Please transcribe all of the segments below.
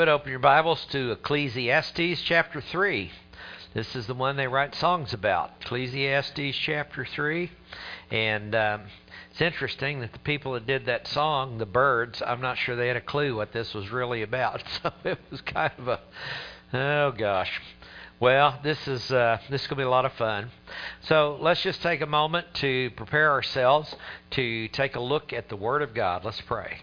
Open your Bibles to Ecclesiastes chapter 3. This is the one they write songs about, Ecclesiastes chapter 3. And it's interesting that the people that did that song, the Byrds, I'm not sure they had a clue what this was really about. So it was kind of oh gosh. Well, this is going to be a lot of fun. So let's just take a moment to prepare ourselves to take a look at the Word of God. Let's pray.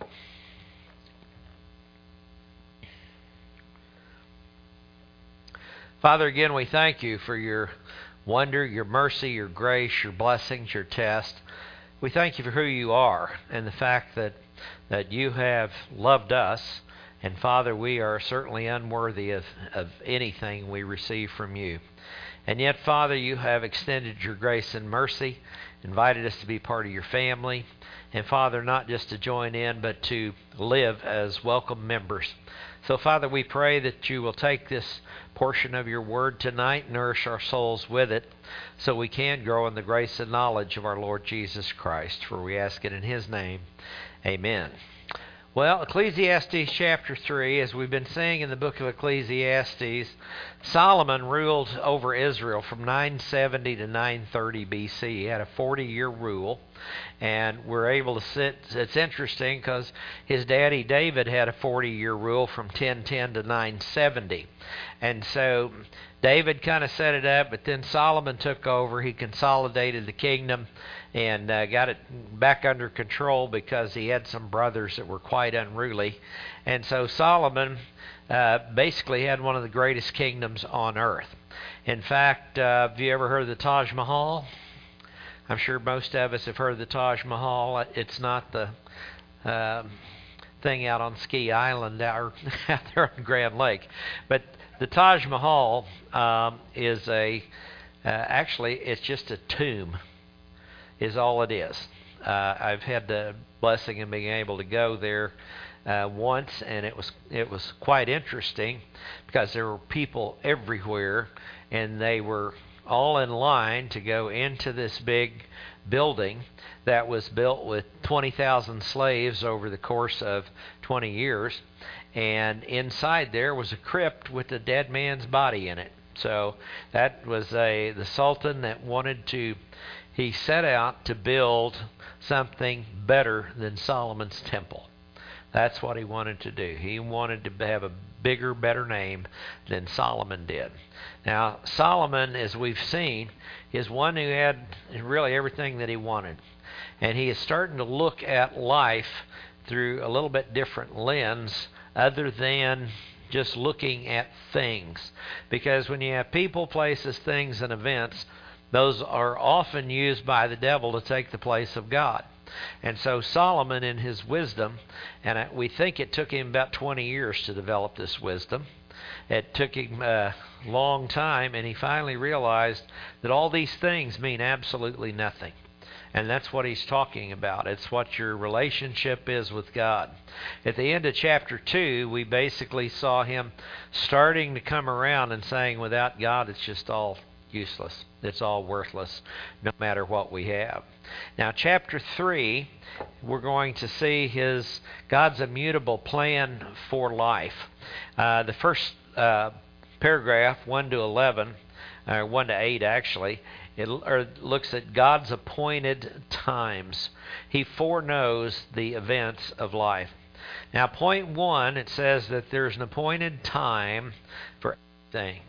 Father, again, we thank you for your wonder, your mercy, your grace, your blessings, your test. We thank you for who you are and the fact that you have loved us. And Father, we are certainly unworthy of anything we receive from you. And yet, Father, you have extended your grace and mercy, invited us to be part of your family. And Father, not just to join in, but to live as welcome members. So, Father, we pray that you will take this portion of your word tonight, nourish our souls with it, so we can grow in the grace and knowledge of our Lord Jesus Christ. For we ask it in his name. Amen. Well, Ecclesiastes chapter 3, as we've been seeing in the book of Ecclesiastes, Solomon ruled over Israel from 970 to 930 BC. He had a 40-year rule, and we're able to sit. It's interesting because his daddy David had a 40-year rule from 1010 to 970. And so David kind of set it up, but then Solomon took over. He consolidated the kingdom and got it back under control because he had some brothers that were quite unruly. And so Solomon basically had one of the greatest kingdoms on earth. In fact, have you ever heard of the Taj Mahal? I'm sure most of us have heard of the Taj Mahal. It's not the thing out on Ski Island or out there on Grand Lake. But the Taj Mahal is actually, it's just a tomb, is all it is. I've had the blessing of being able to go there once, and it was quite interesting because there were people everywhere, and they were all in line to go into this big building that was built with 20,000 slaves over the course of 20 years. And inside there was a crypt with a dead man's body in it. So that was the Sultan that he set out to build something better than Solomon's temple. That's what he wanted to do. He wanted to have a bigger, better name than Solomon did. Now, Solomon, as we've seen, is one who had really everything that he wanted. And he is starting to look at life through a little bit different lens other than just looking at things. Because when you have people, places, things, and events, those are often used by the devil to take the place of God. And so Solomon, in his wisdom, and we think it took him about 20 years to develop this wisdom. It took him a long time, and he finally realized that all these things mean absolutely nothing. And that's what he's talking about. It's what your relationship is with God. At the end of chapter 2, we basically saw him starting to come around and saying, without God, it's just all useless. It's all worthless, no matter what we have. Now, chapter 3, we're going to see God's immutable plan for life. The first paragraph, 1 to 11, or 1 to 8 actually, it looks at God's appointed times. He foreknows the events of life. Now, point 1, it says that there's an appointed time for everything.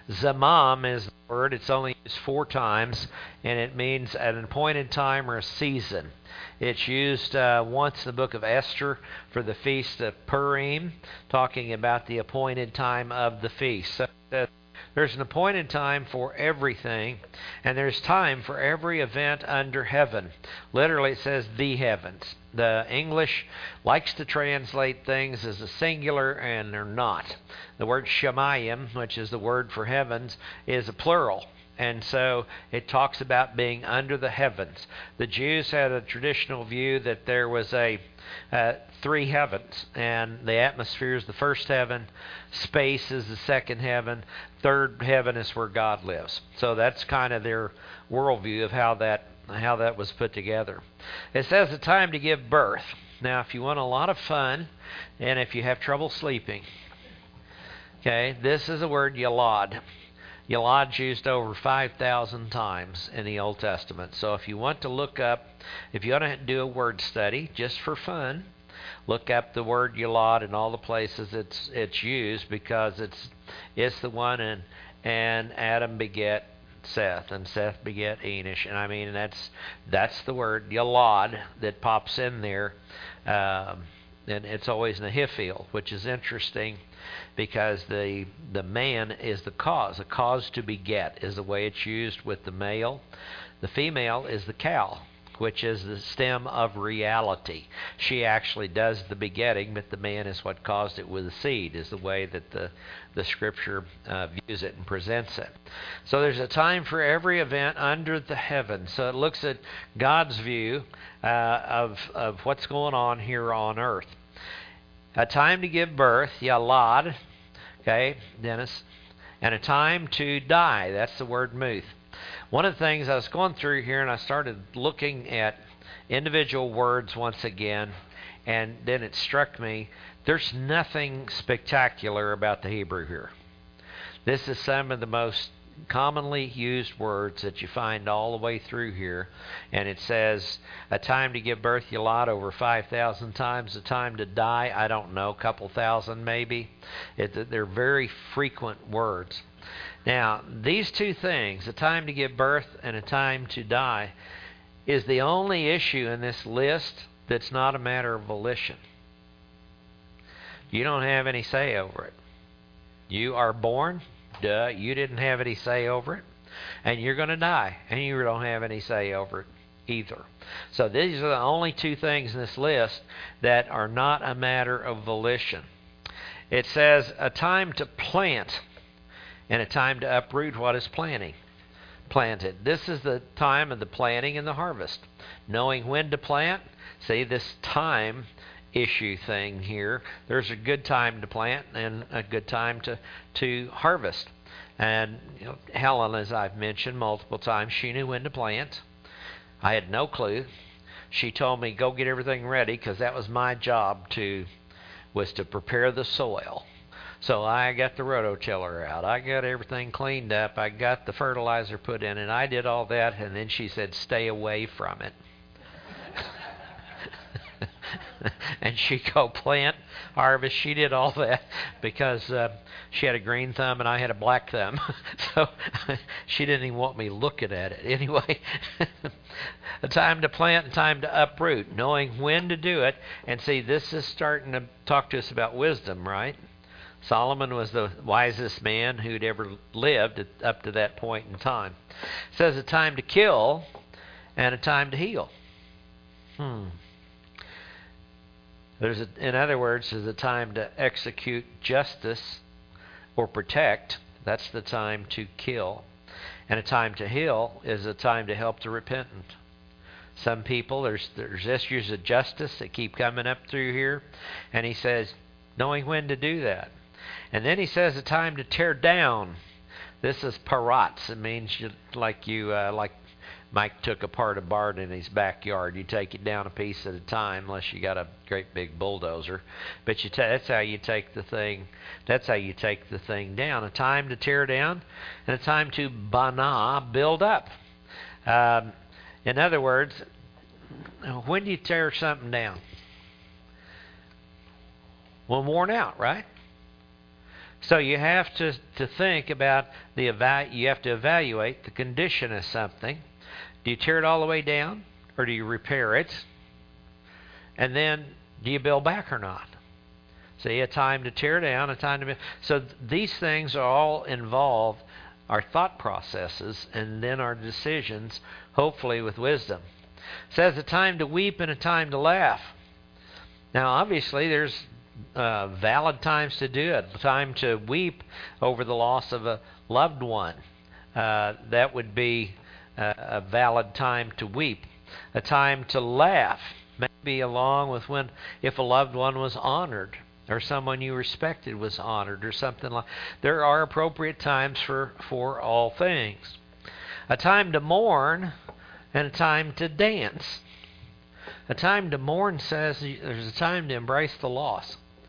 Zamam is the word. It's only used 4 times, and it means at an appointed time or a season. It's used once in the book of Esther for the feast of Purim, talking about the appointed time of the feast. So there's an appointed time for everything, and there's time for every event under heaven. Literally, it says the heavens. The English likes to translate things as a singular, and they're not. The word shamayim, which is the word for heavens, is a plural. And so it talks about being under the heavens. The Jews had a traditional view that there was 3 heavens, and the atmosphere is the first heaven, space is the second heaven, third heaven is where God lives. So that's kind of their worldview of how that was put together. It says a time to give birth. Now, if you want a lot of fun, and if you have trouble sleeping, Okay, this is the word yalad. Yalad's used over 5,000 times in the Old Testament. So if you want to look up, if you want to do a word study just for fun, look up the word yalad in all the places it's used, because it's the one, and Adam beget Seth, and Seth beget Enosh, and I mean that's the word yalad that pops in there, and it's always Nahiphiel, which is interesting, because the man is the cause. The cause to beget is the way it's used with the male. The female is the cow, which is the stem of reality. She actually does the begetting, but the man is what caused it with the seed, is the way that the Scripture views it and presents it. So there's a time for every event under the heavens. So it looks at God's view of what's going on here on earth. A time to give birth, yalad, okay, Dennis, and a time to die. That's the word muth. One of the things I was going through here, and I started looking at individual words once again, and then it struck me, there's nothing spectacular about the Hebrew here. This is some of the most commonly used words that you find all the way through here, and it says a time to give birth, yalad, over 5,000 times. A time to die, I don't know, a couple thousand maybe. They're very frequent words. Now, these two things, a time to give birth and a time to die, is the only issue in this list that's not a matter of volition. You don't have any say over it. You are born, duh, you didn't have any say over it. And you're going to die, and you don't have any say over it either. So these are the only two things in this list that are not a matter of volition. It says a time to plant and a time to uproot what is planted. This is the time of the planting and the harvest. Knowing when to plant. See, this time issue thing here. There's a good time to plant and a good time to harvest. And Helen, as I've mentioned multiple times, she knew when to plant. I had no clue. She told me, go get everything ready, because that was my job was to prepare the soil. So I got the rototiller out. I got everything cleaned up. I got the fertilizer put in, and I did all that. And then she said, stay away from it. And she go plant, harvest. She did all that because she had a green thumb and I had a black thumb. So she didn't even want me looking at it. Anyway, a time to plant and time to uproot, knowing when to do it. And see, this is starting to talk to us about wisdom, right? Solomon was the wisest man who'd ever lived up to that point in time. It says a time to kill and a time to heal. In other words, there's a time to execute justice or protect. That's the time to kill. And a time to heal is a time to help the repentant. Some people, there's issues of justice that keep coming up through here. And he says, knowing when to do that. And then he says a time to tear down. This is parats. It means like Mike took apart a barn in his backyard. You take it down a piece at a time, unless you got a great big bulldozer. But that's how you take the thing. That's how you take the thing down. A time to tear down, and a time to bana, build up. In other words, when do you tear something down? When worn out, right? So you have to think about you have to evaluate the condition of something. Do you tear it all the way down, or do you repair it? And then, do you build back or not? See, a time to tear down, a time to build. So these things are all involve our thought processes and then our decisions, hopefully with wisdom. It says a time to weep and a time to laugh. Now, obviously, there's valid times to do it. A time to weep over the loss of a loved one. That would be a valid time to weep. A time to laugh, maybe along with if a loved one was honored, or someone you respected was honored, or something like. There are appropriate times for all things. A time to mourn and a time to dance. A time to mourn says there's a time to embrace the loss.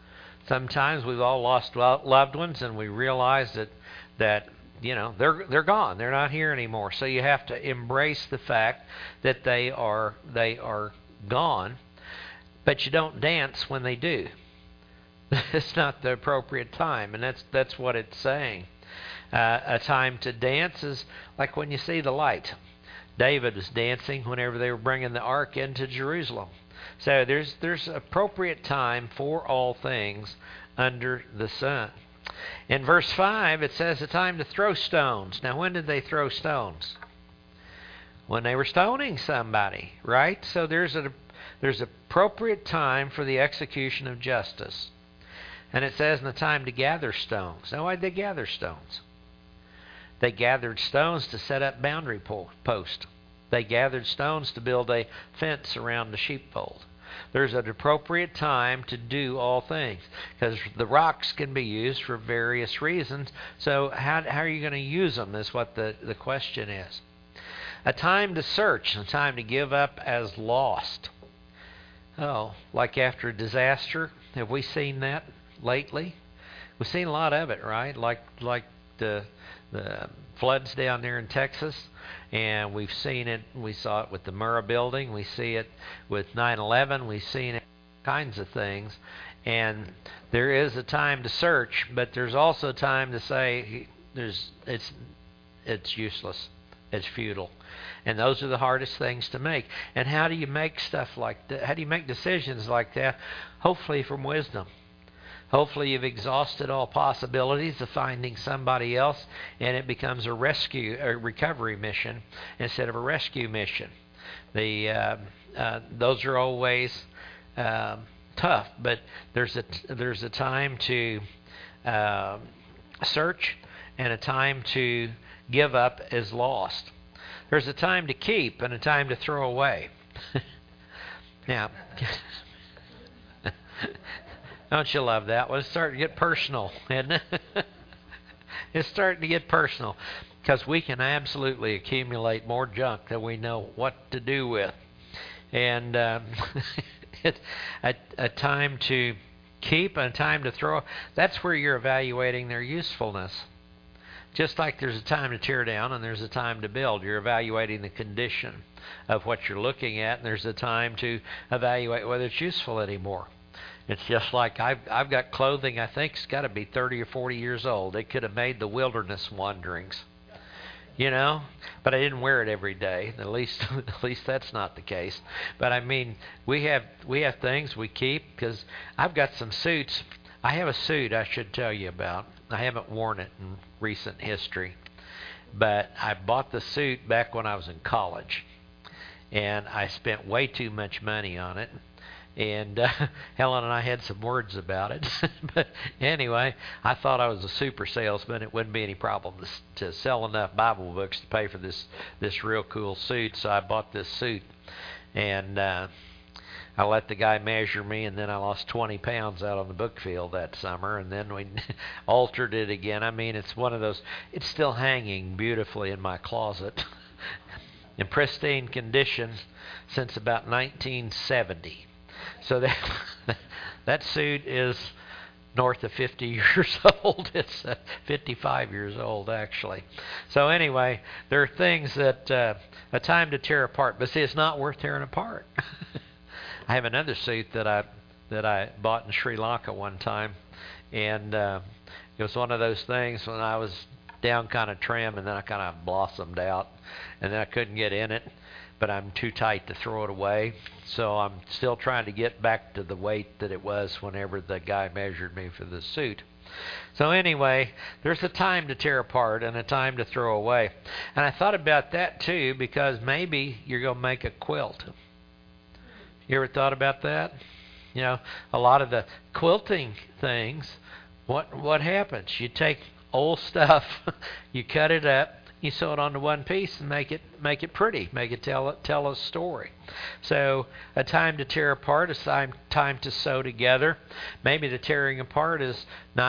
Sometimes we've all lost loved ones, and we realize that they're gone. They're not here anymore. So you have to embrace the fact that they are gone, but you don't dance when they do. It's not the appropriate time, and that's what it's saying. A time to dance is like when you see the light. David was dancing whenever they were bringing the ark into Jerusalem. So there's appropriate time for all things under the sun. In verse 5, it says a time to throw stones. Now, when did they throw stones? When they were stoning somebody, right? So there's appropriate time for the execution of justice. And it says in the time to gather stones. Now, why'd they gather stones? They gathered stones to set up boundary posts. They gathered stones to build a fence around the sheepfold. There's an appropriate time to do all things, because the rocks can be used for various reasons. So how are you going to use them is what the question is. A time to search, a time to give up as lost. Oh, like after a disaster, have we seen that lately? We've seen a lot of it, right? Like the floods down there in Texas, and we've seen it. We saw it with the Murrah building. We see it with 9/11. We've seen it kinds of things, and there is a time to search, but there's also time to say it's useless, it's futile, and those are the hardest things to make. And how do you make stuff like that? How do you make decisions like that? Hopefully from wisdom. Hopefully you've exhausted all possibilities of finding somebody else, and it becomes a recovery mission instead of a rescue mission. Those are always tough, but there's a time to search and a time to give up as lost. There's a time to keep and a time to throw away. Now. Don't you love that? Well, it's starting to get personal, isn't it? It's starting to get personal, because we can absolutely accumulate more junk than we know what to do with. And it's a time to keep and a time to throw. That's where you're evaluating their usefulness. Just like there's a time to tear down and there's a time to build. You're evaluating the condition of what you're looking at, and there's a time to evaluate whether it's useful anymore. It's just like I've got clothing I think it's got to be 30 or 40 years old. It could have made the wilderness wanderings, but I didn't wear it every day. At least that's not the case. But I mean, we have things we keep, because I've got some suits. I have a suit I should tell you about. I haven't worn it in recent history, but I bought the suit back when I was in college, and I spent way too much money on it. And Helen and I had some words about it. But anyway, I thought I was a super salesman. It wouldn't be any problem to sell enough Bible books to pay for this real cool suit. So I bought this suit. And I let the guy measure me, and then I lost 20 pounds out on the book field that summer. And then we altered it again. I mean, it's one of those, it's still hanging beautifully in my closet in pristine condition since about 1970. So that suit is north of 50 years old. It's 55 years old, actually. So anyway, there are things that a time to tear apart. But see, it's not worth tearing apart. I have another suit that I bought in Sri Lanka one time, and it was one of those things when I was down kind of trim, and then I kind of blossomed out, and then I couldn't get in it. But I'm too tight to throw it away. So I'm still trying to get back to the weight that it was whenever the guy measured me for the suit. So anyway, there's a time to tear apart and a time to throw away. And I thought about that too, because maybe you're going to make a quilt. You ever thought about that? A lot of the quilting things, what happens? You take old stuff, you cut it up, you sew it onto one piece and make it pretty, make it tell a story. So a time to tear apart, a time to sew together. Maybe the tearing apart is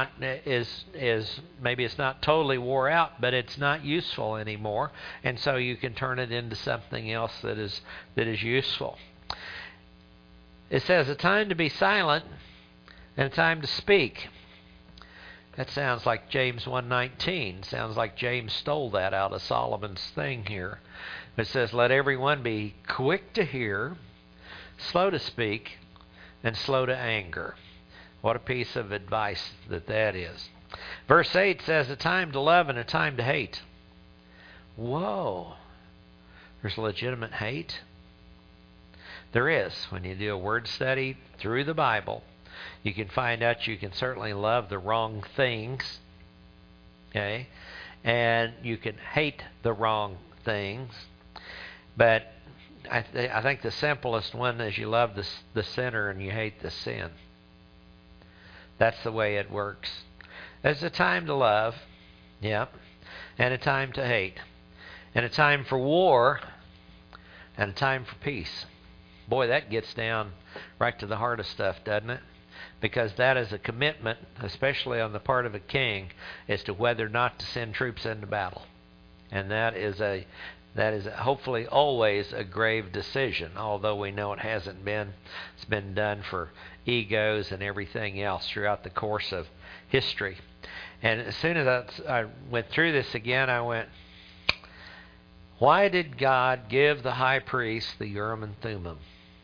maybe it's not totally wore out, but it's not useful anymore, and so you can turn it into something else that is useful. It says a time to be silent, and a time to speak. That sounds like James 1:19. Sounds like James stole that out of Solomon's thing here. It says, let everyone be quick to hear, slow to speak, and slow to anger. What a piece of advice that is. Verse 8 says, a time to love and a time to hate. Whoa. There's legitimate hate? There is. When you do a word study through the Bible, you can find out you can certainly love the wrong things, okay, and you can hate the wrong things. But I think the simplest one is you love the sinner and you hate the sin. That's the way it works. There's a time to love, yeah, and a time to hate, and a time for war, and a time for peace. Boy, that gets down right to the heart of stuff, doesn't it? Because that is a commitment, especially on the part of a king, as to whether or not to send troops into battle. And that is hopefully always a grave decision, although we know it hasn't been. It's been done for egos and everything else throughout the course of history. And as soon as I went through this again, I went, why did God give the high priest the Urim and Thummim?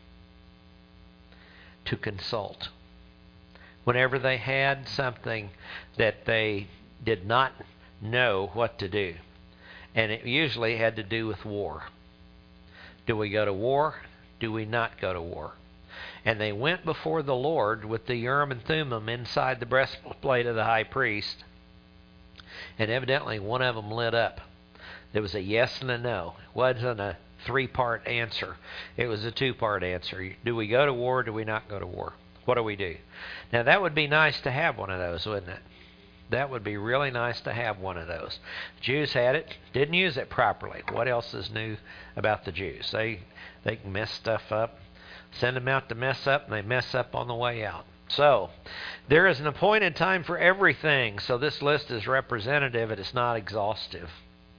To consult. Whenever they had something that they did not know what to do. And it usually had to do with war. Do we go to war? Do we not go to war? And they went before the Lord with the Urim and Thummim inside the breastplate of the high priest. And evidently one of them lit up. There was a yes and a no. It wasn't a three-part answer. It was a two-part answer. Do we go to war or do we not go to war? What do we do? Now, that would be nice to have one of those, wouldn't it? That would be really nice to have one of those. The Jews had it, didn't use it properly. What else is new about the Jews? They can mess stuff up, send them out to mess up, and they mess up on the way out. So, there is an appointed time for everything. So this list is representative, and it's not exhaustive.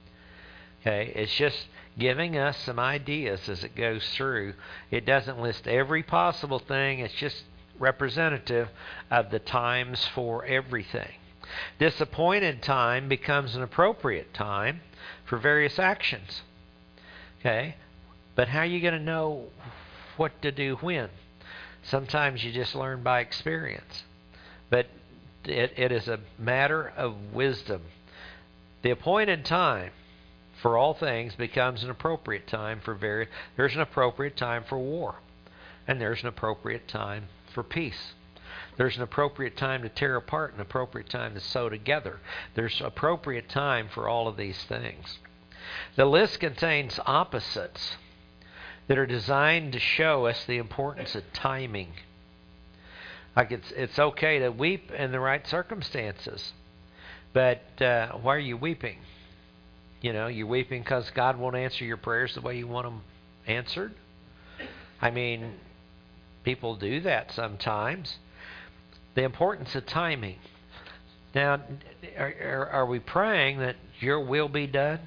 Okay, it's just giving us some ideas as it goes through. It doesn't list every possible thing. It's just representative of the times for everything. This appointed time becomes an appropriate time for various actions. Okay? But how are you going to know what to do when? Sometimes you just learn by experience. But it is a matter of wisdom. The appointed time for all things becomes an appropriate time for there's an appropriate time for war. And there's an appropriate time for peace. There's an appropriate time to tear apart, an appropriate time to sew together. There's appropriate time for all of these things. The list contains opposites that are designed to show us the importance of timing. Like it's okay to weep in the right circumstances, but why are you weeping? You know, you're weeping because God won't answer your prayers the way you want them answered. I mean, people do that sometimes. The importance of timing. Now, are we praying that your will be done?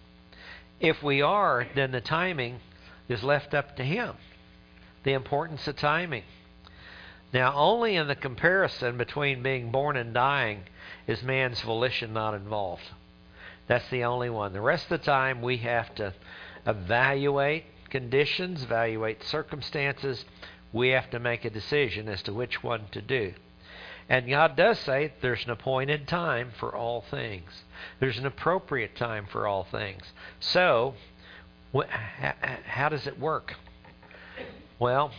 If we are, then the timing is left up to Him. The importance of timing. Now, only in the comparison between being born and dying is man's volition not involved. That's the only one. The rest of the time we have to evaluate conditions, evaluate circumstances. We have to make a decision as to which one to do. And God does say there's an appointed time for all things. There's an appropriate time for all things. So, how does it work? Well,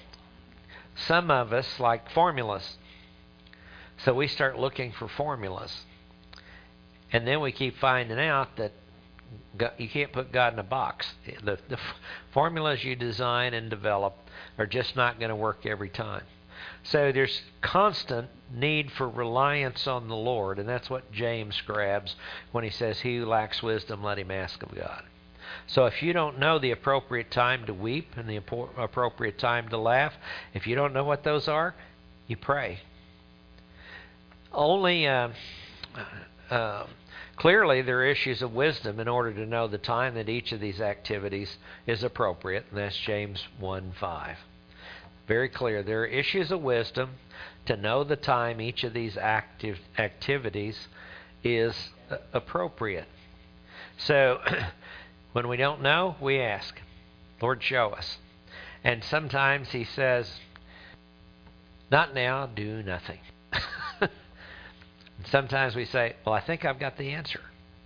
some of us like formulas. So we start looking for formulas. And then we keep finding out that you can't put God in a box. The formulas you design and develop are just not going to work every time. So there's constant need for reliance on the Lord, and that's what James grabs when he says, "He who lacks wisdom, let him ask of God." So if you don't know the appropriate time to weep and the appropriate time to laugh, if you don't know what those are, you pray. Only clearly there are issues of wisdom in order to know the time that each of these activities is appropriate, and that's James 1:5. Very clear. There are issues of wisdom to know the time each of these activities is appropriate. So when we don't know, we ask, Lord, show us. And sometimes he says, not now, do nothing. Sometimes we say, well, I think I've got the answer.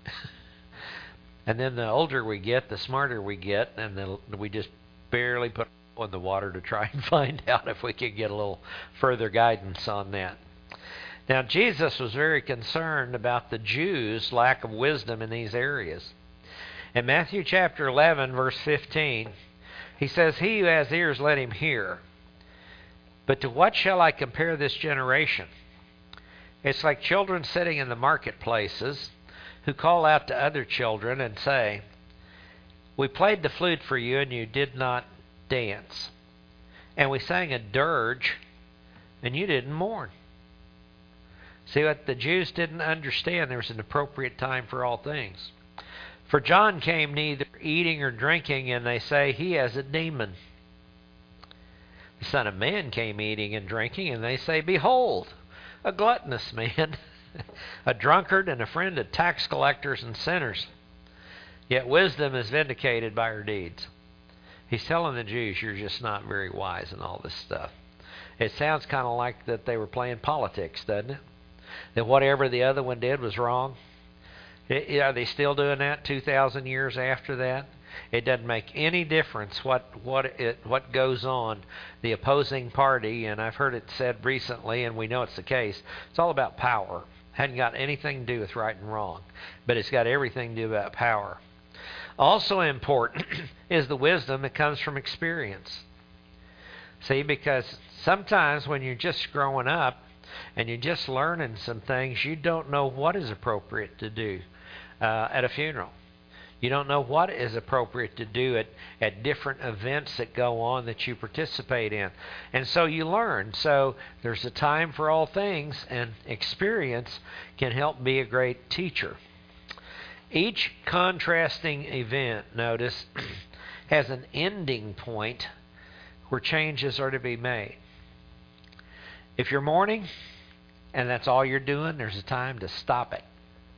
And then the older we get, the smarter we get, and we just barely put in the water to try and find out if we could get a little further guidance on that. Now, Jesus was very concerned about the Jews' lack of wisdom in these areas. In Matthew chapter 11, verse 15, he says, he who has ears, let him hear. But to what shall I compare this generation? It's like children sitting in the marketplaces who call out to other children and say, we played the flute for you and you did not dance. And we sang a dirge and you didn't mourn. See, what the Jews didn't understand, there was an appropriate time for all things. For John came neither eating or drinking, and they say he has a demon. The Son of Man came eating and drinking, and they say, behold, a gluttonous man, a drunkard and a friend of tax collectors and sinners. Yet wisdom is vindicated by her deeds. He's telling the Jews, you're just not very wise in all this stuff. It sounds kind of like that they were playing politics, doesn't it? That whatever the other one did was wrong. Are they still doing that 2,000 years after that? It doesn't make any difference what goes on. The opposing party, and I've heard it said recently, and we know it's the case, it's all about power. Hadn't got anything to do with right and wrong, but it's got everything to do about power. Also important is the wisdom that comes from experience. See, because sometimes when you're just growing up and you're just learning some things, you don't know what is appropriate to do at a funeral. You don't know what is appropriate to do at different events that go on that you participate in. And so you learn. So there's a time for all things, and experience can help be a great teacher. Each contrasting event, notice, has an ending point where changes are to be made. If you're mourning and that's all you're doing, there's a time to stop it.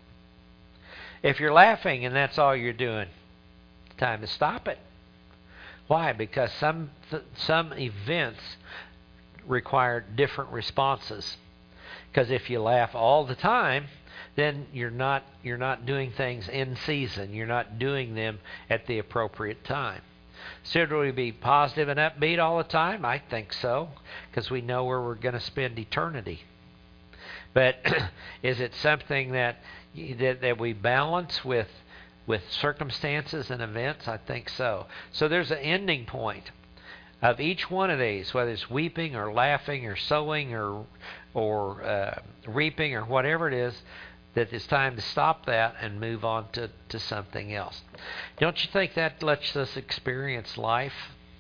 If you're laughing and that's all you're doing, it's time to stop it. Why? Because some events require different responses. Because if you laugh all the time, then you're not doing things in season. You're not doing them at the appropriate time. Should we be positive and upbeat all the time? I think so, because we know where we're going to spend eternity. But is it something that we balance with circumstances and events? I think so. So there's an ending point of each one of these, whether it's weeping or laughing or sowing or reaping or whatever it is, that it's time to stop that and move on to something else. Don't you think that lets us experience life?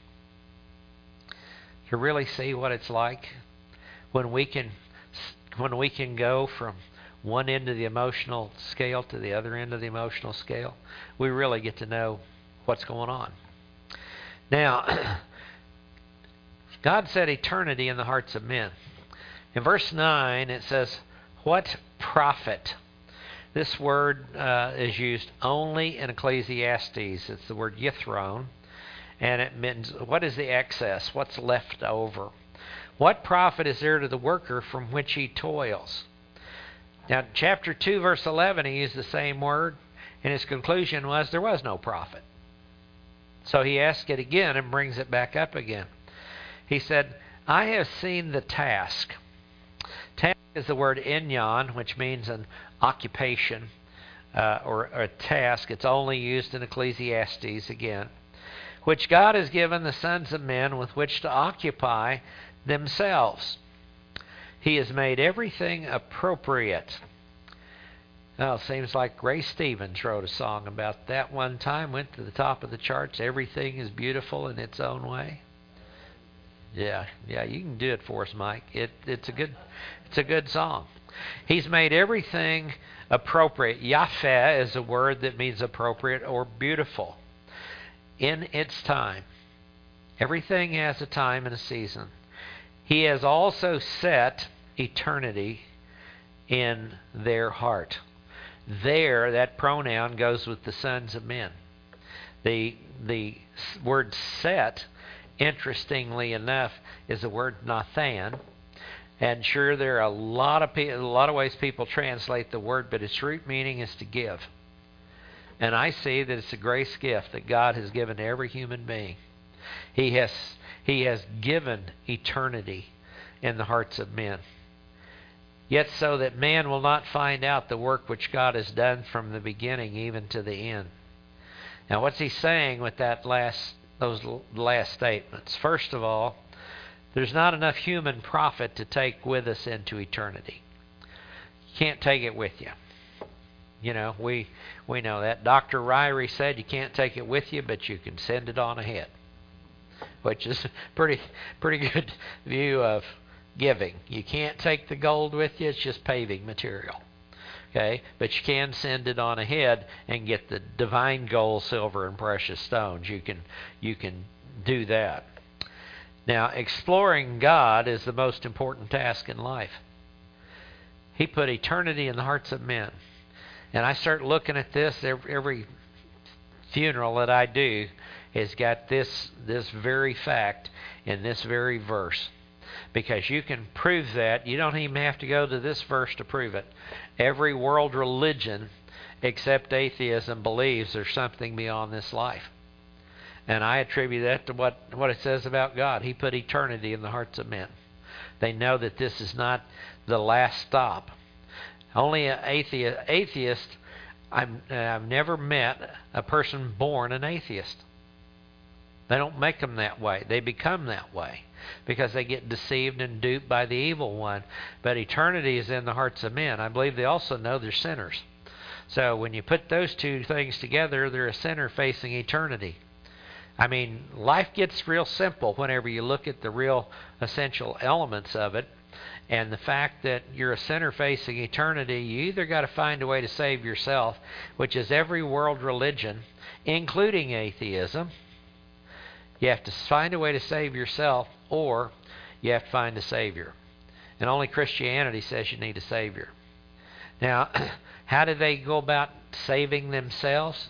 To really see what it's like when we can go from one end of the emotional scale to the other end of the emotional scale. We really get to know what's going on. Now, God set eternity in the hearts of men. In verse 9 it says, what profit? This word is used only in Ecclesiastes. It's the word yithron, and it means what is the excess? What's left over? What profit is there to the worker from which he toils? Now, chapter 2, verse 11, he used the same word, and his conclusion was there was no profit. So he asks it again and brings it back up again. He said, I have seen the task. Task is the word inyan, which means an occupation or a task. It's only used in Ecclesiastes again, which God has given the sons of men with which to occupy themselves. He has made everything appropriate. Well, it seems like Ray Stevens wrote a song about that one time, went to the top of the charts. Everything is beautiful in its own way. Yeah, you can do it for us, Mike. It's a good song. He's made everything appropriate. Yafeh is a word that means appropriate or beautiful. In its time. Everything has a time and a season. He has also set eternity in their heart. There, that pronoun goes with the sons of men. The word set, interestingly enough, is the word Nathan. And sure, there are a lot of ways people translate the word, but its root meaning is to give. And I see that it's a grace gift that God has given to every human being. He has given eternity in the hearts of men. Yet so that man will not find out the work which God has done from the beginning even to the end. Now what's he saying with those last statements? First of all, there's not enough human profit to take with us into eternity. You can't take it with you. You know, we know that. Dr. Ryrie said you can't take it with you, but you can send it on ahead, which is a pretty good view of giving. You can't take the gold with you, it's just paving material. Okay? But you can send it on ahead and get the divine gold, silver, and precious stones. You can do that. Now, exploring God is the most important task in life. He put eternity in the hearts of men. And I start looking at this, every funeral that I do has got this very fact in this very verse. Because you can prove that. You don't even have to go to this verse to prove it. Every world religion except atheism believes there's something beyond this life. And I attribute that to what it says about God. He put eternity in the hearts of men. They know that this is not the last stop. Only an atheist, I've never met a person born an atheist. They don't make them that way. They become that way because they get deceived and duped by the evil one. But eternity is in the hearts of men. I believe they also know they're sinners. So when you put those two things together, they're a sinner facing eternity. I mean, life gets real simple whenever you look at the real essential elements of it. And the fact that you're a sinner facing eternity, you either got to find a way to save yourself, which is every world religion, including atheism. You have to find a way to save yourself, or you have to find a Savior. And only Christianity says you need a Savior. Now, how do they go about saving themselves?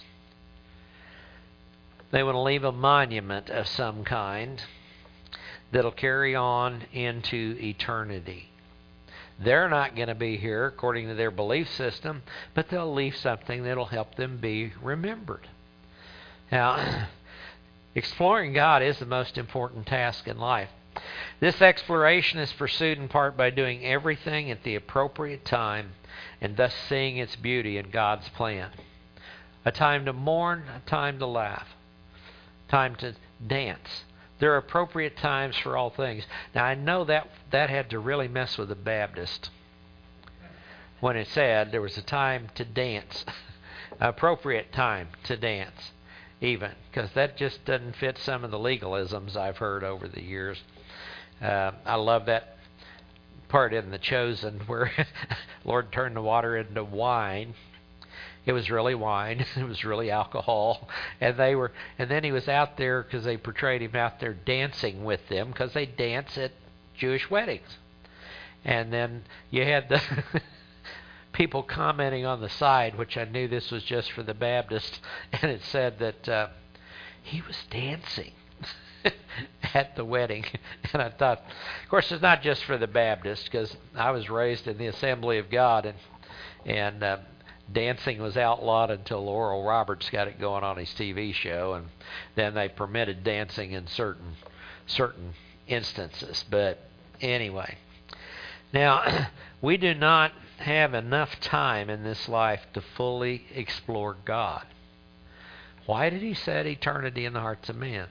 They want to leave a monument of some kind that'll carry on into eternity. They're not going to be here according to their belief system, but they'll leave something that'll help them be remembered. Now, exploring God is the most important task in life. This exploration is pursued in part by doing everything at the appropriate time and thus seeing its beauty in God's plan. A time to mourn, a time to laugh, time to dance. There are appropriate times for all things. Now, I know that had to really mess with the Baptist when it said there was a time to dance, appropriate time to dance, even, because that just doesn't fit some of the legalisms I've heard over the years. I love that part in The Chosen where Lord turned the water into wine. It was really wine. It was really alcohol. And then he was out there because they portrayed him out there dancing with them because they dance at Jewish weddings. And then you had the people commenting on the side, which I knew this was just for the Baptist, and it said that he was dancing at the wedding. And I thought, of course, it's not just for the Baptist because I was raised in the Assembly of God, and dancing was outlawed until Oral Roberts got it going on his TV show, and then they permitted dancing in certain instances. But anyway, now we do not have enough time in this life to fully explore God. Why did he set eternity in the hearts of men?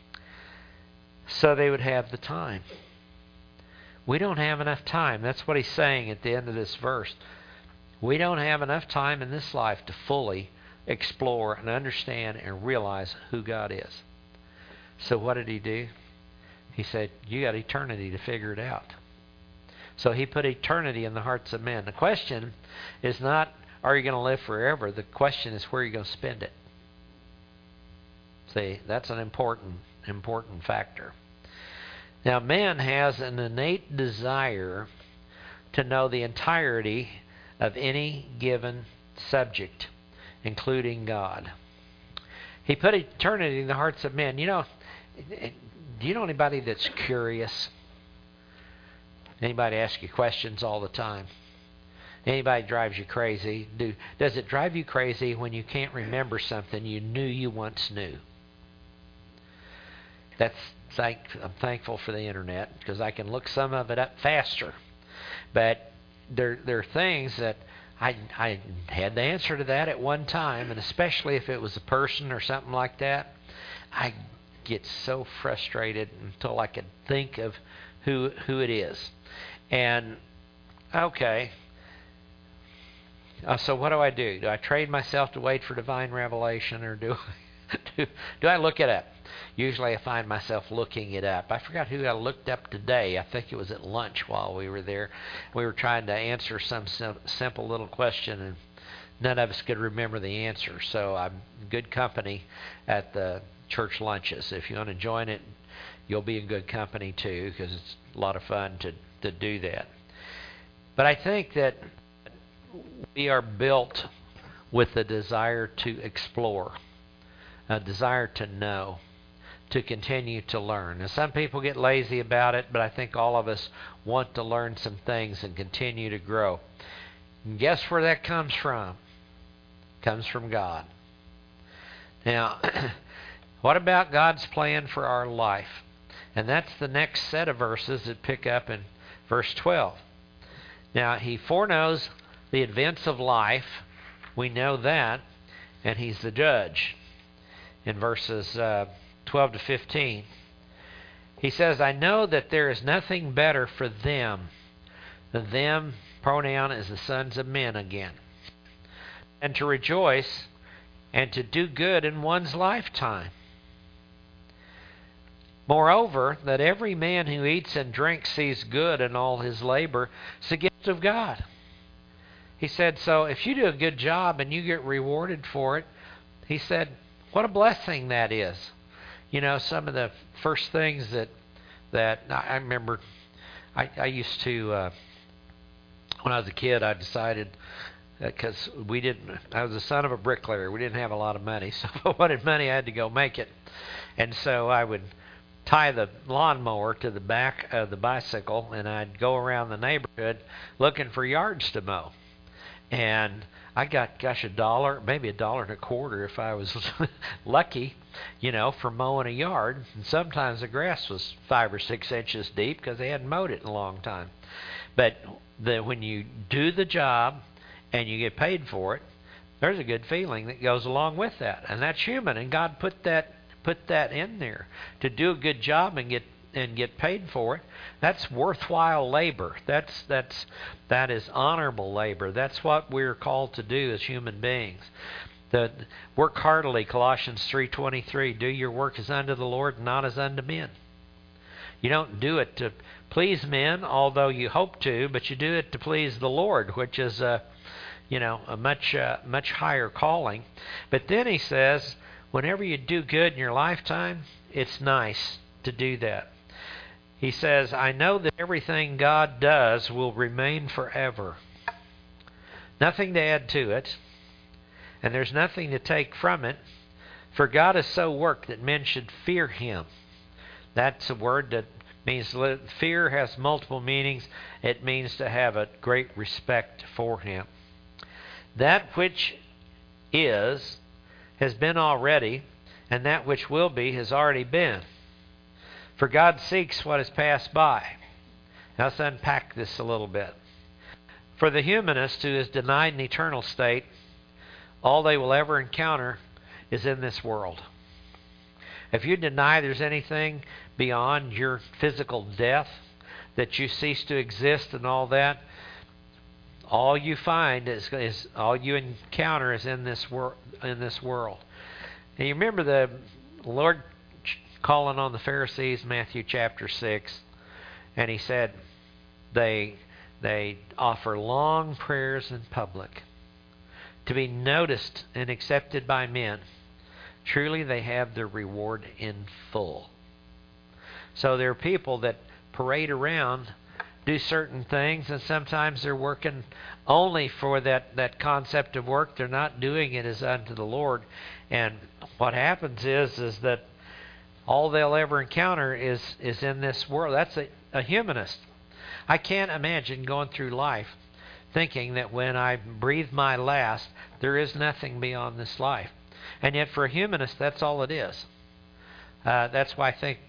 So they would have the time. We don't have enough time. That's what he's saying at the end of this verse. We don't have enough time in this life to fully explore and understand and realize who God is. So what did he do? He said, you got eternity to figure it out. So he put eternity in the hearts of men. The question is not, are you going to live forever? The question is, where are you going to spend it? See, that's an important factor. Now, man has an innate desire to know the entirety of any given subject, including God. He put eternity in the hearts of men. Do you know anybody that's curious? Anybody ask you questions all the time? Anybody drives you crazy? Does it drive you crazy when you can't remember something you knew you once knew? I'm thankful for the internet because I can look some of it up faster. But there are things that I had the answer to that at one time, and especially if it was a person or something like that, I get so frustrated until I could think of who it is. And okay, so what do? Do I trade myself to wait for divine revelation, or do I look it up? Usually I find myself looking it up. I forgot who I looked up today. I think it was at lunch while we were there. We were trying to answer some simple little question, and none of us could remember the answer. So I'm good company at the church lunches. If you want to join it, you'll be in good company too, because it's a lot of fun to do that. But I think that we are built with a desire to explore, a desire to know, to continue to learn. Now, some people get lazy about it, but I think all of us want to learn some things and continue to grow. And guess where that comes from? It comes from God. Now, what about God's plan for our life? And that's the next set of verses that pick up in verse 12. Now, He foreknows the events of life. We know that. And He's the judge. In verses 12 to 15, He says, I know that there is nothing better for them. The them pronoun is the sons of men again. And to rejoice and to do good in one's lifetime. Moreover, that every man who eats and drinks sees good in all his labor is a gift of God. He said, so if you do a good job and you get rewarded for it, He said, what a blessing that is. Some of the first things that I remember, I used to, when I was a kid, I decided, because I was the son of a bricklayer. We didn't have a lot of money. So if I wanted money, I had to go make it. And so I would tie the lawnmower to the back of the bicycle, and I'd go around the neighborhood looking for yards to mow. And I got, $1, maybe $1.25 if I was lucky, for mowing a yard. And sometimes the grass was 5 or 6 inches deep because they hadn't mowed it in a long time. But when you do the job and you get paid for it, there's a good feeling that goes along with that. And that's human. And God put that in there to do a good job and get paid for it. That's worthwhile labor. That is honorable labor. That's what we're called to do as human beings. Work heartily, Colossians 3:23. Do your work as unto the Lord, not as unto men. You don't do it to please men, although you hope to, but you do it to please the Lord, which is a much higher calling. But then he says, whenever you do good in your lifetime, it's nice to do that. He says, I know that everything God does will remain forever. Nothing to add to it, and there's nothing to take from it, for God has so worked that men should fear Him. That's a word that means fear has multiple meanings. It means to have a great respect for Him. That which is has been already, and that which will be has already been. For God seeks what has passed by. Now let's unpack this a little bit. For the humanist who is denied an eternal state, all they will ever encounter is in this world. If you deny there's anything beyond your physical death, that you cease to exist and all that, all you find is all you encounter is in this world. And you remember the Lord calling on the Pharisees, Matthew chapter 6, and He said they offer long prayers in public to be noticed and accepted by men. Truly they have their reward in full. So there are people that parade around, do certain things, and sometimes they're working only for that concept of work. They're not doing it as unto the Lord. And what happens is that all they'll ever encounter is in this world. That's a humanist. I can't imagine going through life thinking that when I breathe my last, there is nothing beyond this life. And yet for a humanist, that's all it is. That's why I think,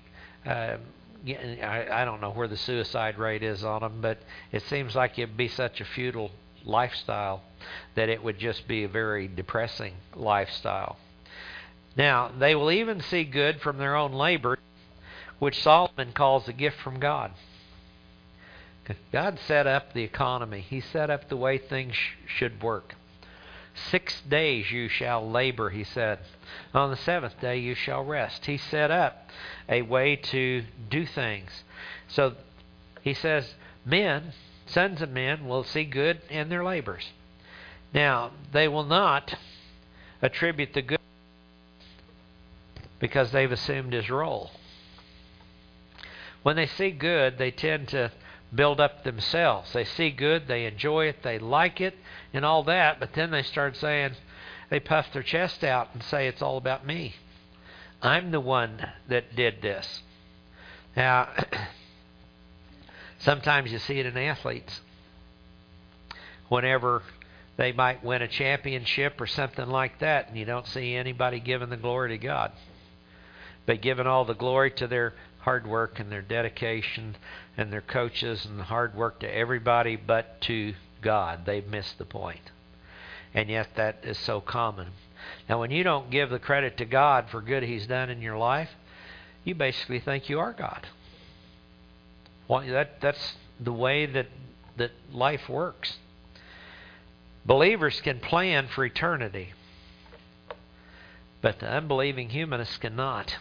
I don't know where the suicide rate is on them, but it seems like it'd be such a futile lifestyle that it would just be a very depressing lifestyle. Now, they will even see good from their own labor, which Solomon calls a gift from God. God set up the economy. He set up the way things should work. 6 days you shall labor, he said. On the seventh day you shall rest. He set up a way to do things. So he says, men, sons of men, will see good in their labors. Now, they will not attribute the good because they've assumed his role. When they see good, they tend to build up themselves. They see good, they enjoy it, they like it, and all that, but then they start saying, they puff their chest out and say, it's all about me. I'm the one that did this. Now, sometimes you see it in athletes. Whenever they might win a championship or something like that, and you don't see anybody giving the glory to God, but giving all the glory to their hard work and their dedication and their coaches and the hard work to everybody but to God. They've missed the point. And yet that is so common. Now, when you don't give the credit to God for good he's done in your life, you basically think you are God. Well, that's the way that life works. Believers can plan for eternity, but the unbelieving humanists cannot.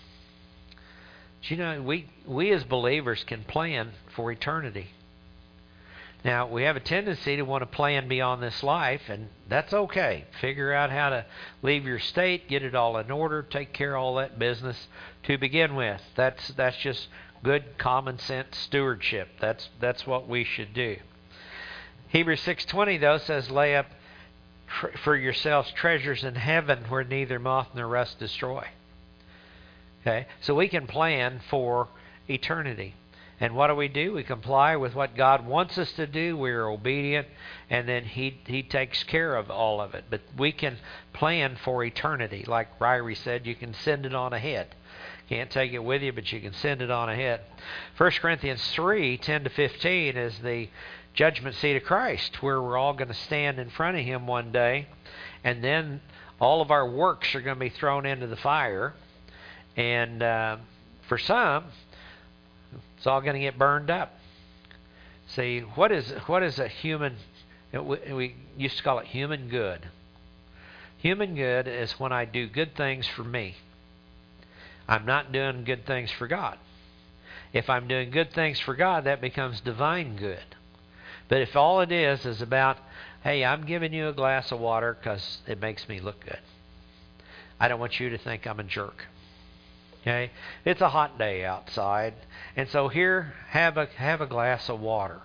You know, we as believers can plan for eternity. Now, we have a tendency to want to plan beyond this life, and that's okay. Figure out how to leave your state, get it all in order, take care of all that business to begin with. That's just good common sense stewardship. That's what we should do. Hebrews 6:20 though says, "Lay up for yourselves treasures in heaven where neither moth nor rust destroy." Okay, so we can plan for eternity. And what do? We comply with what God wants us to do. We're obedient, and then He takes care of all of it. But we can plan for eternity. Like Ryrie said, you can send it on ahead. Can't take it with you, but you can send it on ahead. 1 Corinthians 3:10-15 is the judgment seat of Christ, where we're all going to stand in front of Him one day, and then all of our works are going to be thrown into the fire. And for some, it's all going to get burned up. See, what is a human? We used to call it human good. Human good is when I do good things for me. I'm not doing good things for God. If I'm doing good things for God, that becomes divine good. But if all it is about, hey, I'm giving you a glass of water because it makes me look good, I don't want you to think I'm a jerk. Okay, it's a hot day outside, and so here, have a glass of water.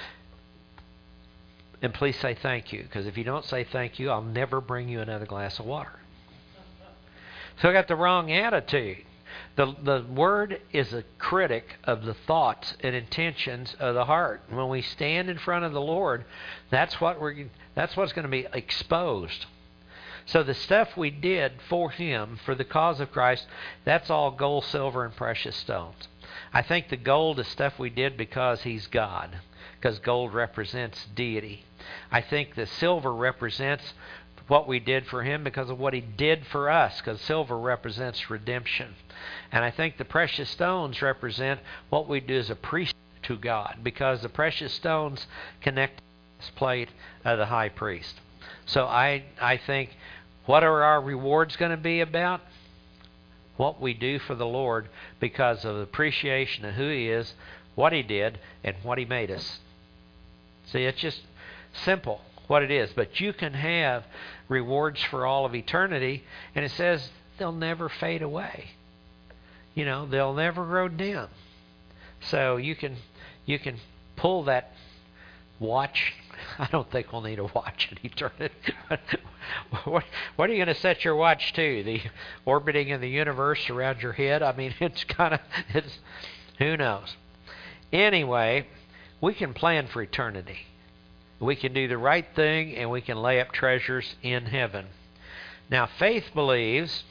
And please say thank you, because if you don't say thank you, I'll never bring you another glass of water. So I got the wrong attitude. The word is a critic of the thoughts and intentions of the heart. When we stand in front of the Lord, that's what's going to be exposed. So the stuff we did for Him, for the cause of Christ, that's all gold, silver, and precious stones. I think the gold is stuff we did because He's God, because gold represents deity. I think the silver represents what we did for Him because of what He did for us, because silver represents redemption. And I think the precious stones represent what we do as a priest to God, because the precious stones connect to this plate of the high priest. So I think, what are our rewards going to be about? What we do for the Lord because of appreciation of who He is, what He did, and what He made us. See, it's just simple what it is. But you can have rewards for all of eternity, and it says they'll never fade away. they'll never grow dim. So you can pull that watch. I don't think we'll need a watch in eternity. what are you going to set your watch to? The orbiting in the universe around your head? I mean, it's who knows. Anyway, we can plan for eternity. We can do the right thing, and we can lay up treasures in heaven. Now, faith believes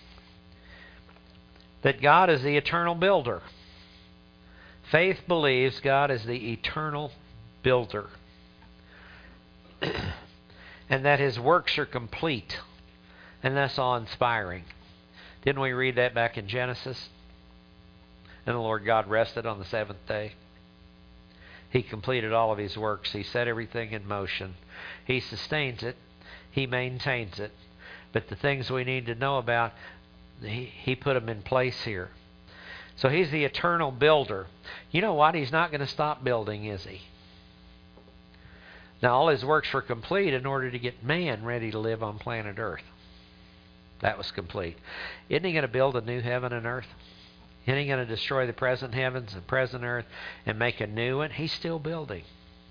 that God is the eternal builder. Faith believes God is the eternal builder. And that His works are complete. And that's awe-inspiring. Didn't we read that back in Genesis? And the Lord God rested on the seventh day. He completed all of His works. He set everything in motion. He sustains it. He maintains it. But the things we need to know about, He put them in place here. So He's the eternal builder. You know what? He's not going to stop building, is He? Now, all His works were complete in order to get man ready to live on planet Earth. That was complete. Isn't He going to build a new heaven and earth? Isn't He going to destroy the present heavens and present earth and make a new one? He's still building.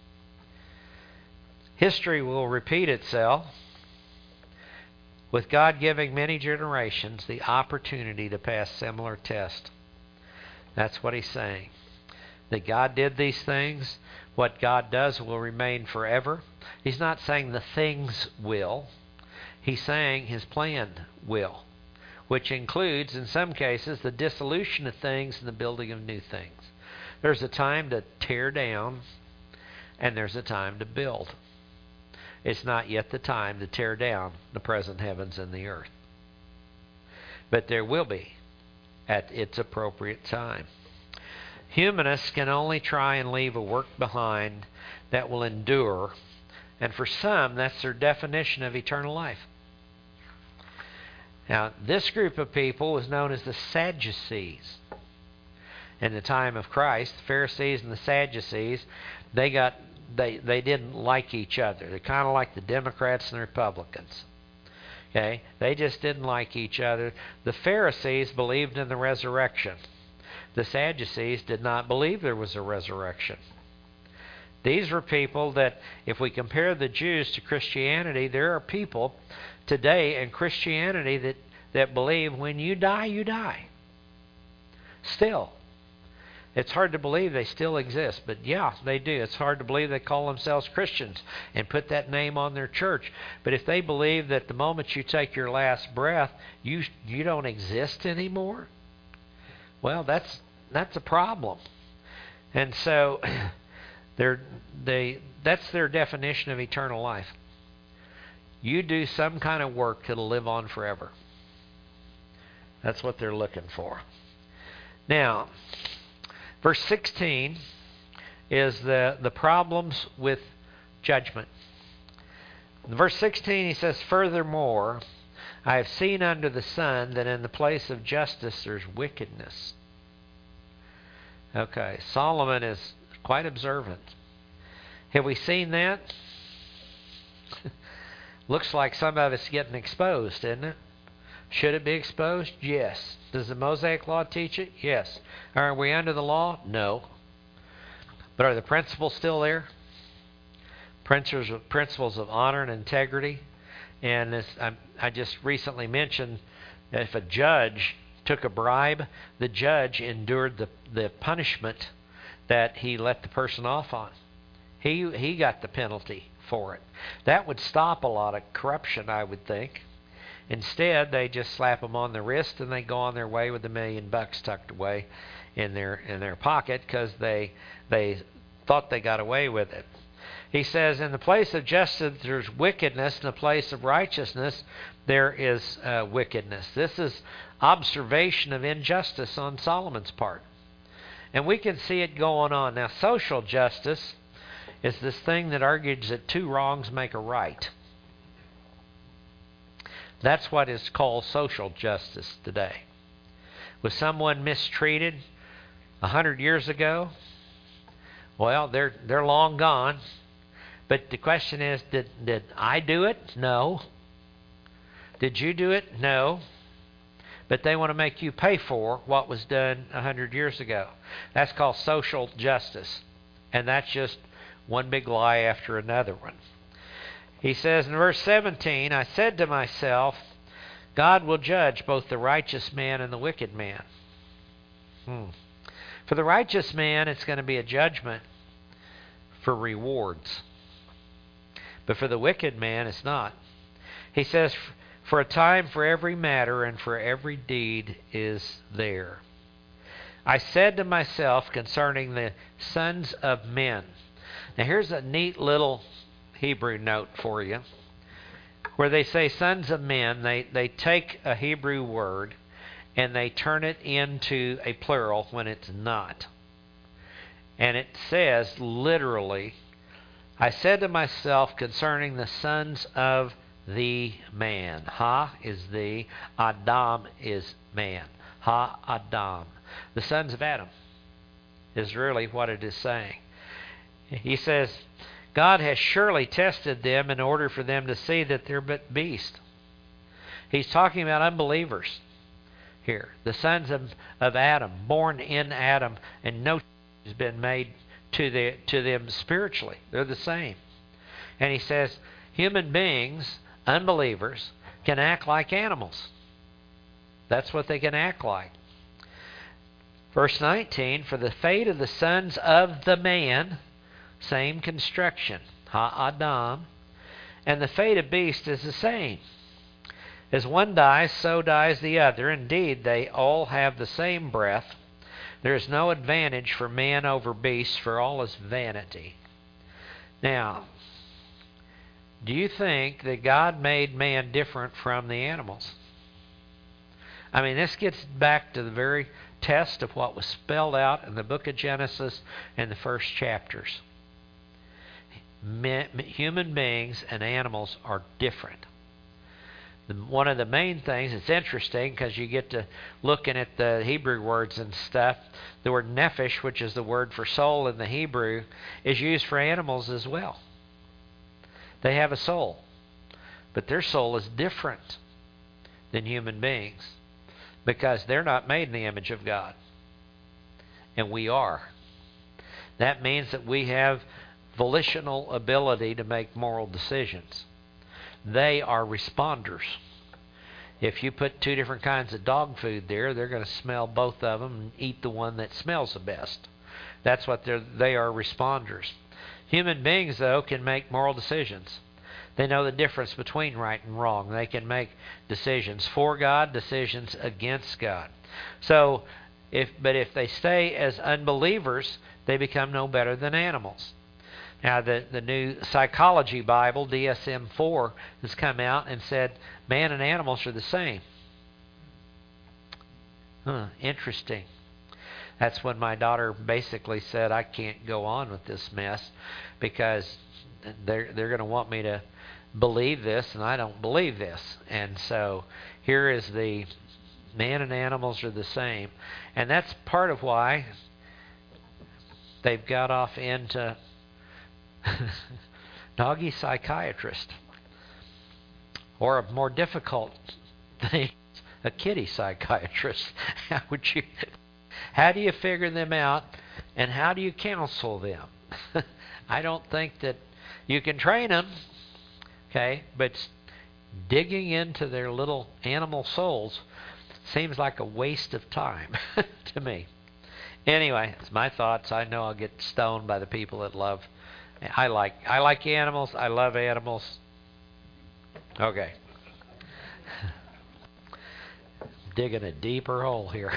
History will repeat itself, with God giving many generations the opportunity to pass similar tests. That's what He's saying. That God did these things. What God does will remain forever. He's not saying the things will. He's saying His plan will, which includes, in some cases, the dissolution of things and the building of new things. There's a time to tear down, and there's a time to build. It's not yet the time to tear down the present heavens and the earth. But there will be at its appropriate time. Humanists can only try and leave a work behind that will endure, and for some, that's their definition of eternal life. Now, this group of people was known as the Sadducees. In the time of Christ, the Pharisees and the Sadducees, they didn't like each other. They're kind of like the Democrats and the Republicans. Okay? They just didn't like each other. The Pharisees believed in the resurrection. The Sadducees did not believe there was a resurrection. These were people that, if we compare the Jews to Christianity, there are people today in Christianity that believe when you die, you die. Still. It's hard to believe they still exist, but yeah, they do. It's hard to believe they call themselves Christians and put that name on their church. But if they believe that the moment you take your last breath, you don't exist anymore, well, that's a problem. And so that's their definition of eternal life. You do some kind of work that'll live on forever. That's what they're looking for. Now, verse 16 is the problems with judgment. In verse 16 he says, "Furthermore, I have seen under the sun that in the place of justice there's wickedness." Okay, Solomon is quite observant. Have we seen that? Looks like some of it's getting exposed, isn't it? Should it be exposed? Yes. Does the Mosaic Law teach it? Yes. Are we under the law? No. But are the principles still there? Principles of honor and integrity. And I just recently mentioned that if a judge took a bribe, the judge endured the punishment that he let the person off on. He got the penalty for it. That would stop a lot of corruption, I would think. Instead, they just slap them on the wrist and they go on their way with $1 million tucked away in their pocket because they thought they got away with it. He says, "In the place of justice there's wickedness, in the place of righteousness there is wickedness." This is observation of injustice on Solomon's part. And we can see it going on. Now, social justice is this thing that argues that two wrongs make a right. That's what is called social justice today. Was someone mistreated 100 years ago? Well, they're long gone. But the question is, did I do it? No. Did you do it? No. but they want to make you pay for what was done 100 years ago. That's called social justice. And that's just one big lie after another one. He says in verse 17, I said to myself, God will judge both the righteous man and the wicked man. For the righteous man, it's going to be a judgment for rewards. But for the wicked man, it's not. He says, for a time for every matter and for every deed is there. I said to myself concerning the sons of men. Now here's a neat little Hebrew note for you. Where they say sons of men, they take a Hebrew word and they turn it into a plural when it's not. And it says literally, I said to myself concerning the sons of the man. Ha is the, Adam is man. Ha Adam. The sons of Adam is really what it is saying. He says, God has surely tested them in order for them to see that they're but beasts. He's talking about unbelievers here. The sons of Adam, born in Adam, and no change has been made to them spiritually. They're the same. And he says, human beings, unbelievers, can act like animals. That's what they can act like. Verse 19, for the fate of the sons of the man, same construction, ha-adam, and the fate of beast is the same. As one dies, so dies the other. Indeed, they all have the same breath. There is no advantage for man over beast, for all is vanity. Now, do you think that God made man different from the animals? I mean, this gets back to the very test of what was spelled out in the book of Genesis in the first chapters. Human beings and animals are different. One of the main things, it's interesting because you get to looking at the Hebrew words and stuff. The word nephesh, which is the word for soul in the Hebrew, is used for animals as well. They have a soul, but their soul is different than human beings because they're not made in the image of God, and we are. That means that we have volitional ability to make moral decisions. They are responders. If you put two different kinds of dog food there, they're going to smell both of them and eat the one that smells the best. That's what they are, responders. Human beings, though, can make moral decisions. They know the difference between right and wrong. They can make decisions for God, decisions against God. So, if they stay as unbelievers, they become no better than animals. Now, the new Psychology Bible, DSM-4, has come out and said man and animals are the same. Interesting. That's when my daughter basically said, I can't go on with this mess because they're going to want me to believe this, and I don't believe this. And so here is the man and animals are the same. And that's part of why they've got off into doggy psychiatrist, or a more difficult thing, a kitty psychiatrist. How do you figure them out, and how do you counsel them? I don't think that you can train them, okay, but digging into their little animal souls seems like a waste of time to me. Anyway, it's my thoughts. I know I'll get stoned by the people that love. I like animals. I love animals. Okay. Digging a deeper hole here.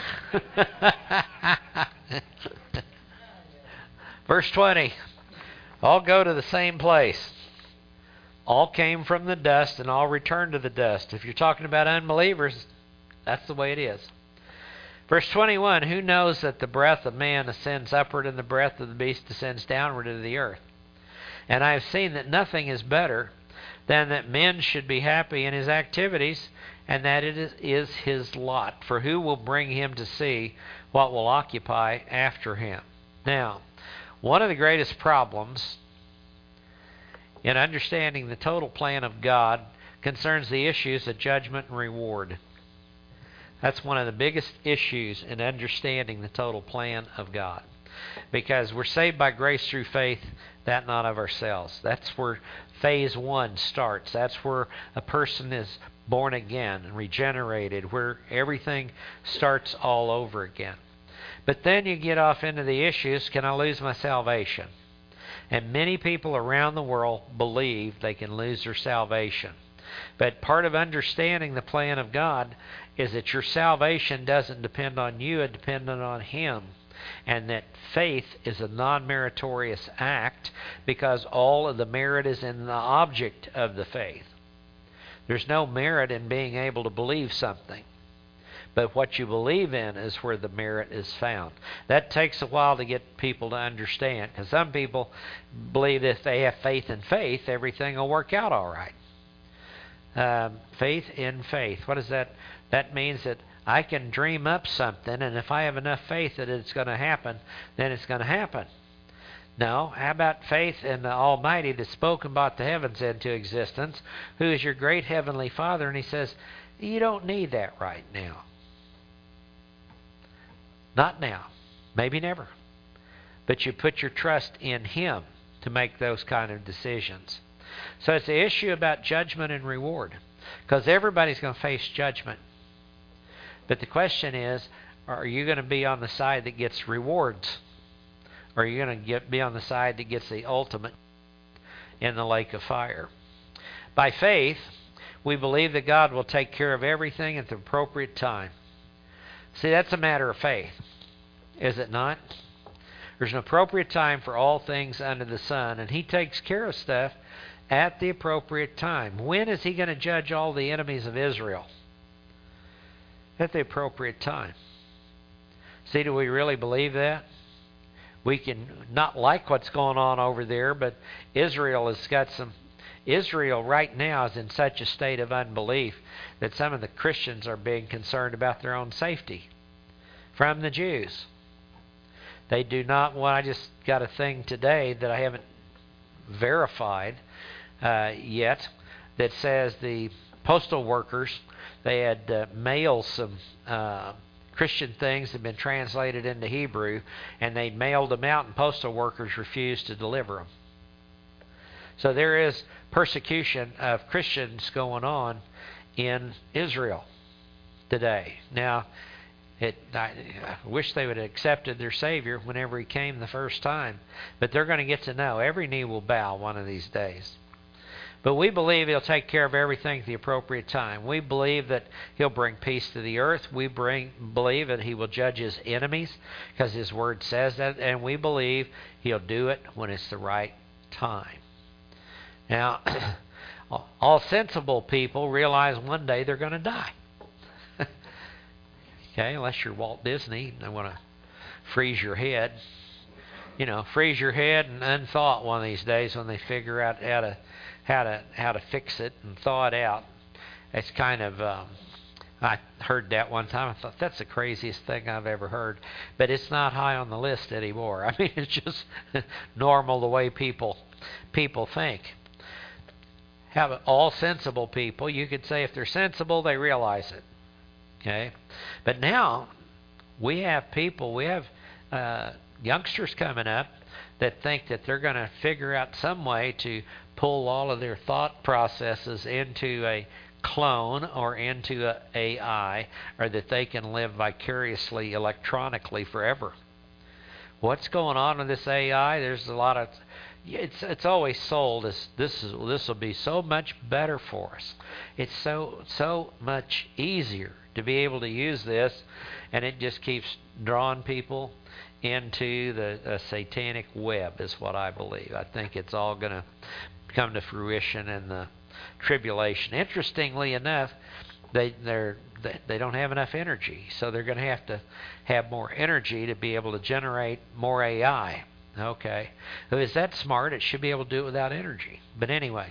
Verse 20. All go to the same place. All came from the dust and all return to the dust. If you're talking about unbelievers, that's the way it is. Verse 21. Who knows that the breath of man ascends upward and the breath of the beast descends downward into the earth? And I have seen that nothing is better than that men should be happy in his activities, and that it is his lot. For who will bring him to see what will occupy after him? Now, one of the greatest problems in understanding the total plan of God concerns the issues of judgment and reward. That's one of the biggest issues in understanding the total plan of God. Because we're saved by grace through faith, that not of ourselves. That's where phase one starts. That's where a person is born again and regenerated, where everything starts all over again. But then you get off into the issues, can I lose my salvation? And many people around the world believe they can lose their salvation. But part of understanding the plan of God is that your salvation doesn't depend on you, it depends on Him. And that faith is a non-meritorious act because all of the merit is in the object of the faith. There's no merit in being able to believe something. But what you believe in is where the merit is found. That takes a while to get people to understand, because some people believe if they have faith in faith, everything will work out all right. Faith in faith. What is that? That means that I can dream up something, and if I have enough faith that it's going to happen, then it's going to happen. No, how about faith in the Almighty that spoke about the heavens into existence, who is your great heavenly Father, and He says, you don't need that right now. Not now. Maybe never. But you put your trust in Him to make those kind of decisions. So it's the issue about judgment and reward. Because everybody's going to face judgment. But the question is, are you going to be on the side that gets rewards? Or are you going to be on the side that gets the ultimate in the lake of fire? By faith, we believe that God will take care of everything at the appropriate time. See, that's a matter of faith, is it not? There's an appropriate time for all things under the sun, and He takes care of stuff at the appropriate time. When is He going to judge all the enemies of Israel? At the appropriate time. See, do we really believe that? We can not like what's going on over there, but Israel right now is in such a state of unbelief that some of the Christians are being concerned about their own safety from the Jews. They do not want, I just got a thing today that I haven't verified yet that says the postal workers, they had mailed some Christian things that had been translated into Hebrew, and they mailed them out, and postal workers refused to deliver them. So there is persecution of Christians going on in Israel today. Now, I wish they would have accepted their Savior whenever He came the first time, but they're going to get to know every knee will bow one of these days. But we believe He'll take care of everything at the appropriate time. We believe that He'll bring peace to the earth. We believe that He will judge His enemies because His Word says that. And we believe He'll do it when it's the right time. Now, all sensible people realize one day they're going to die. Okay, unless you're Walt Disney and want to freeze your head. You know, freeze your head and unthaw it one of these days when they figure out how to fix it and thaw it out. It's kind of I heard that one time. I thought that's the craziest thing I've ever heard, but it's not high on the list anymore. I mean, it's just normal the way people think. Have all sensible people. You could say if they're sensible, they realize it. Okay, but now we have youngsters coming up that think that they're going to figure out some way to pull all of their thought processes into a clone or into an AI, or that they can live vicariously electronically forever. What's going on with this AI? There's a lot of it's always sold as this will be so much better for us. It's so much easier to be able to use this, and it just keeps drawing people into the satanic web is what I believe. I think it's all going to come to fruition in the tribulation. Interestingly enough, they don't have enough energy, so they're going to have more energy to be able to generate more AI. Okay, so is that smart? It should be able to do it without energy. But anyway,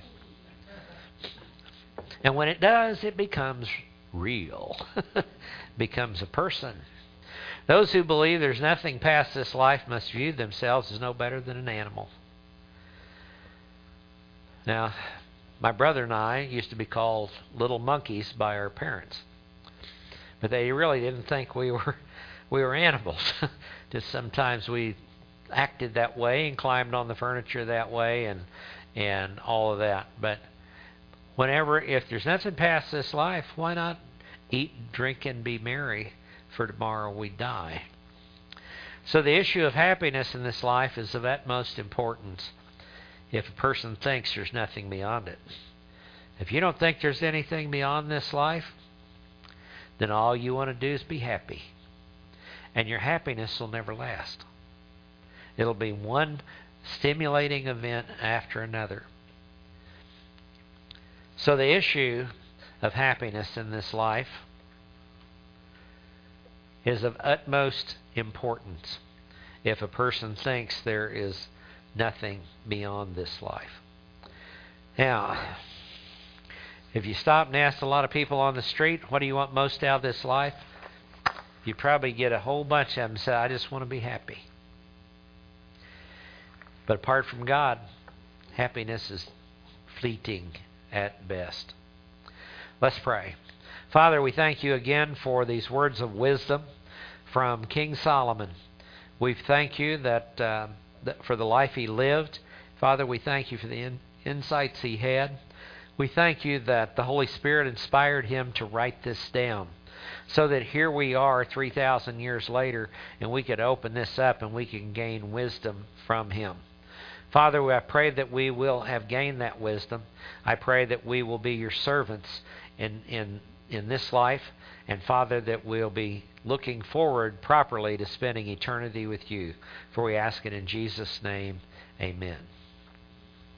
and when it does, it becomes real, becomes a person. Those who believe there's nothing past this life must view themselves as no better than an animal. Now, my brother and I used to be called little monkeys by our parents But they really didn't think we were animals. Just sometimes we acted that way and climbed on the furniture that way and all of that. But if there's nothing past this life, why not eat, drink, and be merry, for tomorrow we die. So the issue of happiness in this life is of utmost importance if a person thinks there's nothing beyond it. If you don't think there's anything beyond this life, then all you want to do is be happy. And your happiness will never last. It'll be one stimulating event after another. So the issue of happiness in this life is of utmost importance if a person thinks there is nothing beyond this life. Now, if you stop and ask a lot of people on the street, what do you want most out of this life? You probably get a whole bunch of them say, I just want to be happy. But apart from God, happiness is fleeting at best. Let's pray. Father, we thank you again for these words of wisdom from King Solomon. We thank you that for the life he lived. Father, we thank you for the insights he had. We thank you that the Holy Spirit inspired him to write this down, so that here we are 3,000 years later, and we could open this up and we can gain wisdom from him. Father, I pray that we will have gained that wisdom. I pray that we will be your servants in this life, and Father, that we'll be looking forward properly to spending eternity with you. For we ask it in Jesus' name, amen.